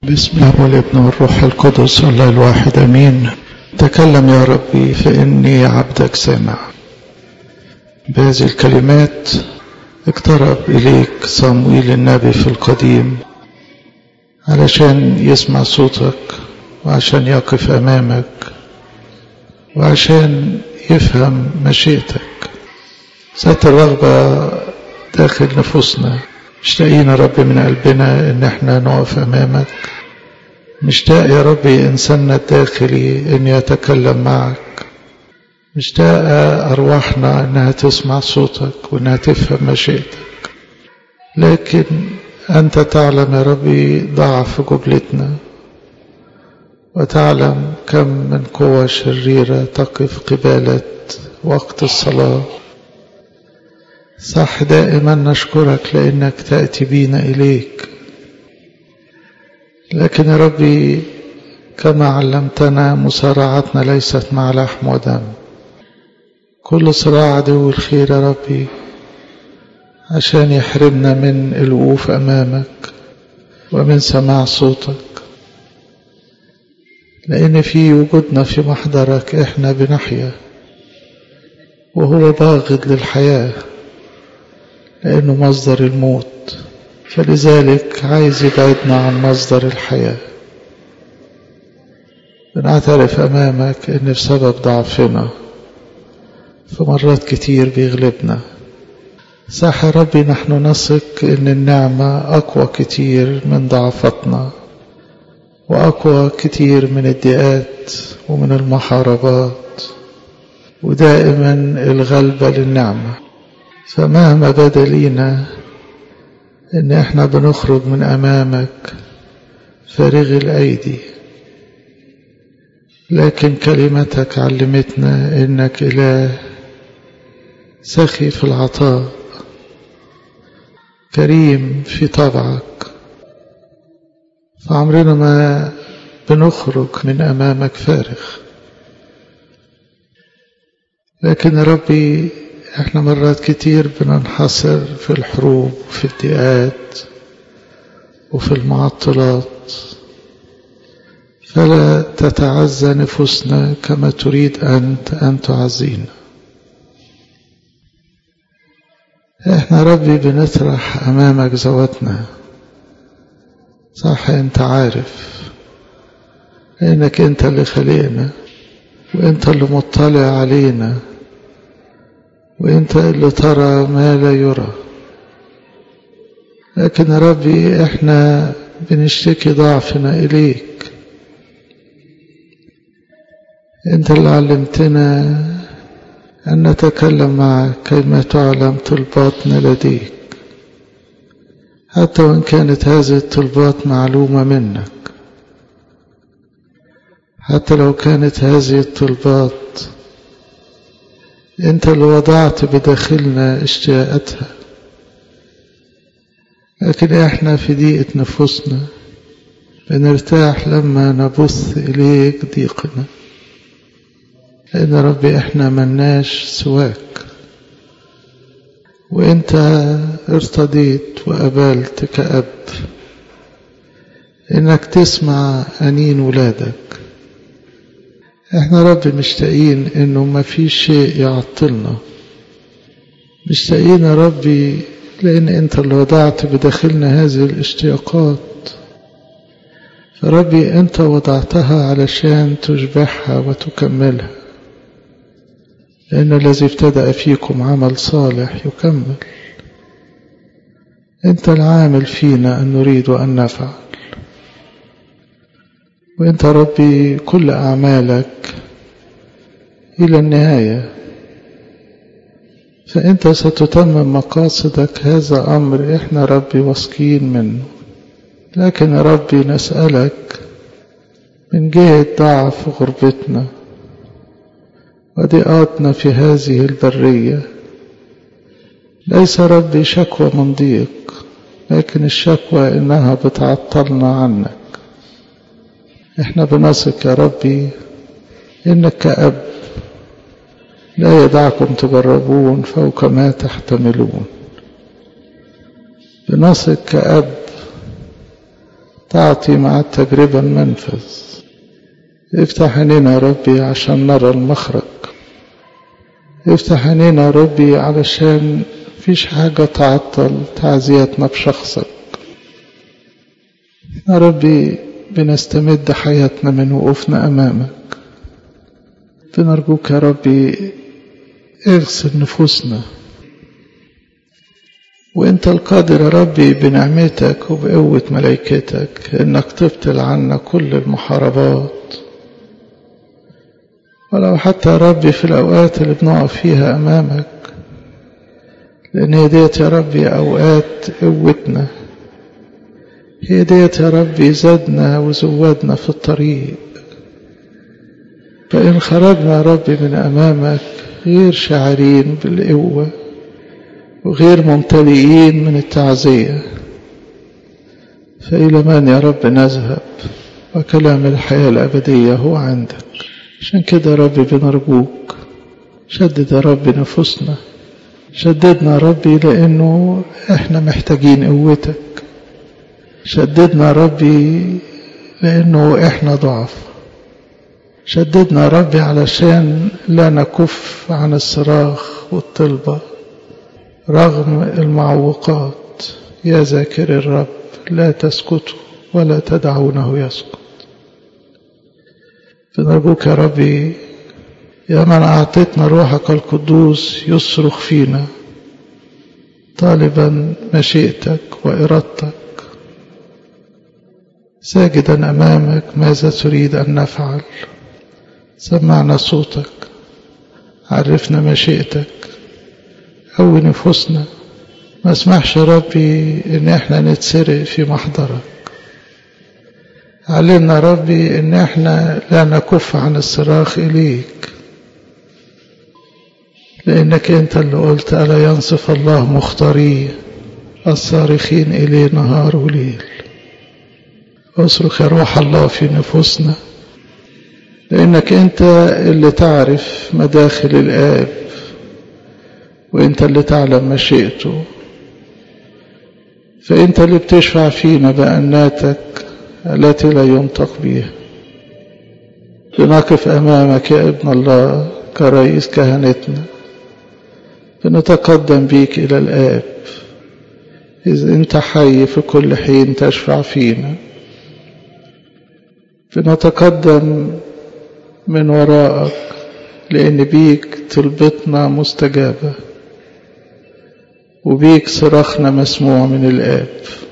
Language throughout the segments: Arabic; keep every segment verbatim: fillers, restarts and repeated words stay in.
بسم الله والابن والروح القدس الله الواحد امين. تكلم يا ربي فاني عبدك سامع. بهذه الكلمات اقترب اليك صموئيل النبي في القديم علشان يسمع صوتك وعشان يقف امامك وعشان يفهم مشيئتك. ذات الرغبة داخل نفوسنا، مشتاقين يا رب من قلبنا ان احنا نقف امامك. مشتاق يا رب انساننا الداخلي ان يتكلم معك. مشتاق ارواحنا انها تسمع صوتك وانها تفهم مشيئتك، لكن انت تعلم يا ربي ضعف جبلتنا، وتعلم كم من قوة شريرة تقف قبالة وقت الصلاة. صح، دائما نشكرك لأنك تأتي بينا إليك، لكن يا ربي كما علمتنا مصارعتنا ليست مع لحم ودم. كل صراع عدو الخير يا ربي عشان يحرمنا من الوقوف أمامك ومن سماع صوتك، لأن في وجودنا في محضرك إحنا بنحيا، وهو باغض للحياة لأنه مصدر الموت، فلذلك عايز يبعدنا عن مصدر الحياة. بنعترف أمامك إن بسبب ضعفنا في مرات كتير بيغلبنا. صح يا ربي، نحن نثق إن النعمة أقوى كتير من ضعفتنا، وأقوى كتير من الضيقات ومن المحاربات، ودائما الغلبة للنعمة. فمهما بدا لينا ان احنا بنخرج من امامك فارغ الايدي، لكن كلمتك علمتنا انك اله سخي في العطاء، كريم في طبعك، فعمرنا ما بنخرج من امامك فارغ. لكن يا ربي احنا مرات كتير بننحصر في الحروب وفي الضيقات وفي المعطلات، فلا تتعزى نفوسنا كما تريد أنت أن تعزينا. احنا ربي بنطرح أمامك ذواتنا. صح، انت عارف لأنك انت اللي خلقنا، وانت اللي مطلع علينا، وانت اللي ترى ما لا يرى. لكن يا ربي احنا بنشتكي ضعفنا اليك. انت اللي علمتنا ان نتكلم معك كيما تعلم طلباتنا لديك، حتى وان كانت هذه الطلبات معلومة منك، حتى لو كانت هذه الطلبات انت اللي وضعت بداخلنا اشتياقاتها، لكن احنا في ضيقة نفوسنا بنرتاح لما نبث اليك ضيقنا، لان ربي احنا ملناش سواك، وانت ارتضيت وقبلت كأب انك تسمع انين ولادك. احنا ربي مشتاقين انه ما في شيء يعطلنا، مشتاقين يا ربي لان انت اللي وضعت بداخلنا هذه الاشتياقات، فربي انت وضعتها علشان تشبعها وتكملها، لان الذي ابتدأ فيكم عمل صالح يكمل. انت العامل فينا ان نريد وان نفعل، وانت ربي كل اعمالك الى النهاية، فانت ستتمم مقاصدك. هذا امر احنا ربي واثقين منه. لكن يا ربي نسألك من جهة ضعف غربتنا وضيقاتنا في هذه البرية، ليس ربي شكوى من ضيق، لكن الشكوى انها بتعطلنا عنك. احنا بنثق يا ربي انك كأب لا يدعكم تجربون فوق ما تحتملون. بنثق كأب تعطي مع التجربة المنفذ. افتح عينينا يا ربي عشان نرى المخرج. افتح عينينا يا ربي علشان مفيش حاجة تعطل تعزيتنا بشخصك يا ربي. بنستمد حياتنا من وقوفنا أمامك. بنرجوك يا ربي اغسل نفوسنا، وانت القادر يا ربي بنعمتك وبقوة ملائكتك انك تبطل عنا كل المحاربات، ولو حتى يا ربي في الأوقات اللي بنقف فيها أمامك، لأن هي ديت يا ربي أوقات قوتنا، هي ديت يا ربي زادنا وزودنا في الطريق. فإن خرجنا يا ربي من أمامك غير شاعرين بالقوة وغير ممتلئين من التعزية، فإلى من يا رب نذهب؟ وكلام الحياة الأبدية هو عندك. عشان كده يا ربي بنرجوك شدد يا ربي نفوسنا، شددنا يا ربي لأنه احنا محتاجين قوتك. شددنا يا ربي لأنه احنا ضعف. شددنا يا ربي علشان لا نكف عن الصراخ والطلبة رغم المعوقات. يا ذاكر الرب لا تسكتوا ولا تدعونه يسكت. بنرجوك يا ربي يا من أعطيتنا روحك القدوس يصرخ فينا طالبا مشيئتك وإرادتك، ساجدا أمامك ماذا تريد أن نفعل. سمعنا صوتك، عرفنا مشيئتك، قوي نفوسنا. ما اسمحش يا ربي ان احنا نتسرق في محضرك. علمنا يا ربي ان احنا لا نكف عن الصراخ اليك، لانك انت اللي قلت الا ينصف الله مختاريه الصارخين اليه نهار وليل. اصرخ يا روح الله في نفوسنا، لانك انت اللي تعرف مداخل الآب، وانت اللي تعلم مشيئته، فانت اللي بتشفع فينا بأناتك التي لا ينطق بها. بنقف أمامك يا ابن الله كرئيس كهنتنا، بنتقدم بيك إلى الآب، إذ أنت حي في كل حين تشفع فينا. بنتقدم من وراءك لأن بيك طلبتنا مستجابة، وبيك صراخنا مسموع من الآب.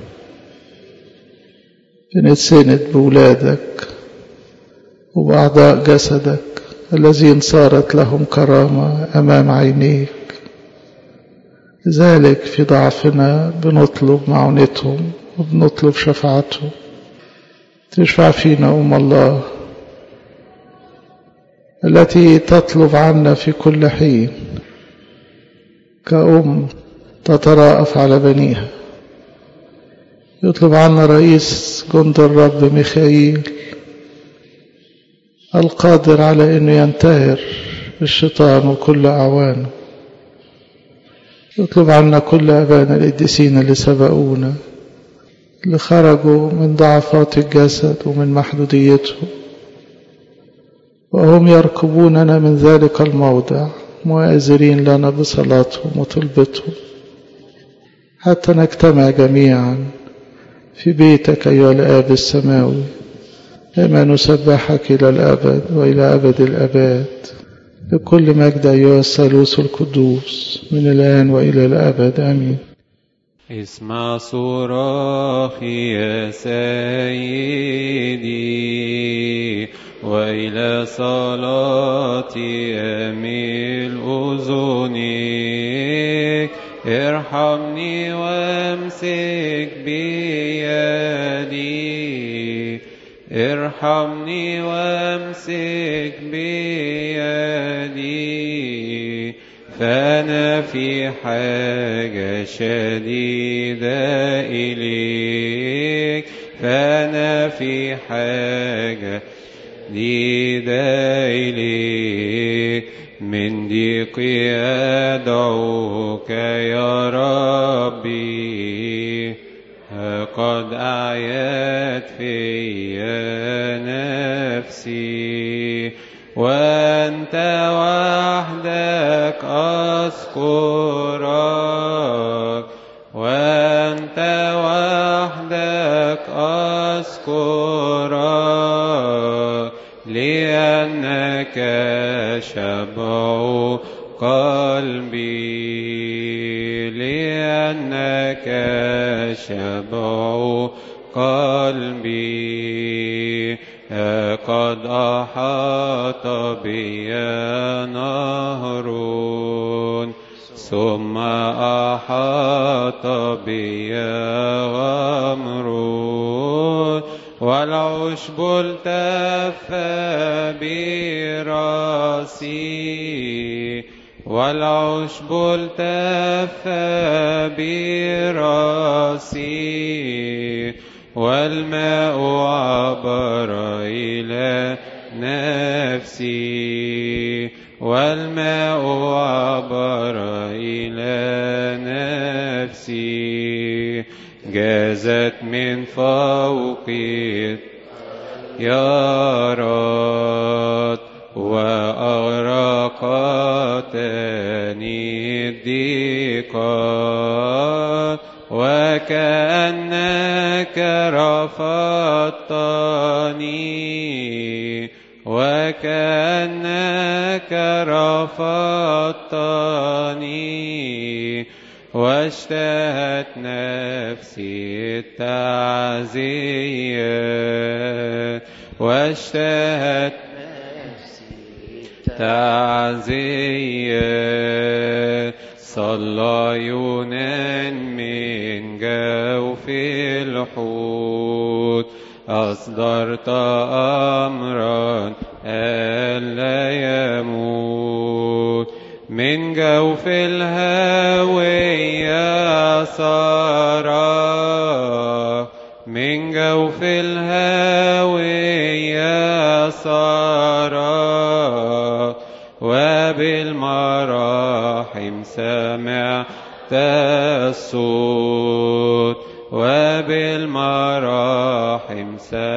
بنتسند بولادك وبأعضاء جسدك الذين صارت لهم كرامة أمام عينيك، لذلك في ضعفنا بنطلب معونتهم وبنطلب شفاعتهم. تشفع فينا أم الله التي تطلب عنا في كل حين كأم تتراءف على بنيها. يطلب عنا رئيس جند الرب ميخائيل القادر على أنه ينتهر الشيطان وكل أعوانه. يطلب عنا كل أبانا القديسين اللي سبقونا، اللي خرجوا من ضعفات الجسد ومن محدوديتهم، وهم يركبوننا من ذلك الموضع مؤازرين لنا بصلاتهم وطلبتهم، حتى نجتمع جميعا في بيتك أيها الآب السماوي، كما نسبحك إلى الأبد وإلى أبد الأباد. بكل مجد أيها الثالوث القدوس من الآن وإلى الأبد آمين. اسمع صراخي يا سيدي، وإلى صلاتي أميل أذنيك. ارحمني وامسك بيدي، ارحمني وامسك بيدي، فأنا في حاجة شديدة إليك، فأنا في حاجة شديدة إليك. من ضيقي أدعوك يا ربي، قد أعيت في نفسي وأنت وحدك أذكرك وأنت وحدك أذكرك لأنك شبع قلبي لأنك شبع قلبي قد أحاط بي نهر ثم أحاط بي غمر والعشب التف براسي والعشب التف براسي والماء عبر إلى نفسي والماء عبر إلى نفسي جازت من فوقي يارات وأغرقتني الضيقات وكأنك رفضتني وكأنك رفضتني واشتهت نفسي التعزية واشتهت نفسي التعزية صلى يونان من جوف الحوت أصدرت أمرا ألا يموت من جوف الهاوية صار من جوف الهاوية صار وبالمراحم سمعت الصوت وبالمراحم سمعت